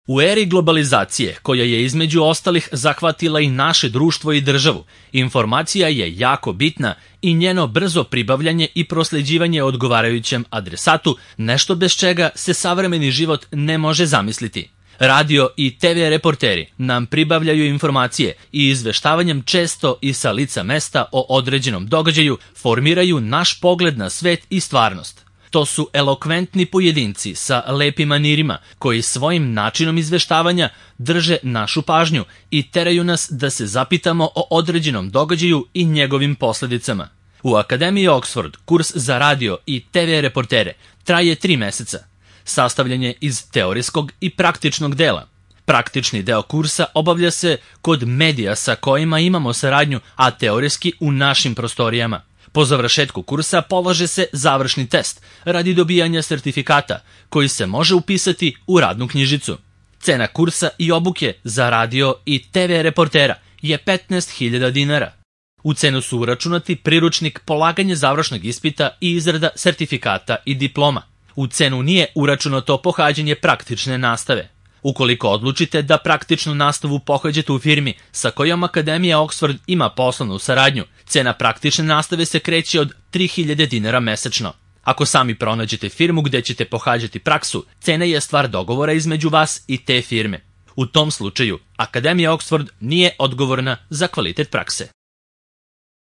U eri globalizacije, koja je između ostalih zahvatila i naše društvo i državu, informacija je jako bitna i njeno brzo pribavljanje i prosljeđivanje odgovarajućem adresatu, nešto bez čega se savremeni život ne može zamisliti. Radio i TV reporteri nam pribavljaju informacije i izveštavanjem često i sa lica mesta o određenom događaju formiraju naš pogled na svet i stvarnost. To su elokventni pojedinci sa lepim manirima koji svojim načinom izveštavanja drže našu pažnju i teraju nas da se zapitamo o određenom događaju i njegovim posledicama. U Akademiji Oxford kurs za radio i TV reportere traje 3 meseca. Sastavljen je iz teorijskog i praktičnog dela. Praktični deo kursa obavlja se kod medija sa kojima imamo saradnju, a teorijski u našim prostorijama. Po završetku kursa polaže se završni test radi dobijanja sertifikata koji se može upisati u radnu knjižicu. Cena kursa i obuke za radio i TV reportera je 15.000 dinara. U cenu su uračunati priručnik, polaganje završnog ispita i izrada sertifikata i diploma. U cenu nije uračunato pohađanje praktične nastave. Ukoliko odlučite da praktičnu nastavu pohađate u firmi sa kojom Akademija Oxford ima poslovnu saradnju, cena praktične nastave se kreće od 3.000 dinara mesečno. Ako sami pronađete firmu gde ćete pohađati praksu, cena je stvar dogovora između vas i te firme. U tom slučaju, Akademija Oxford nije odgovorna za kvalitet prakse.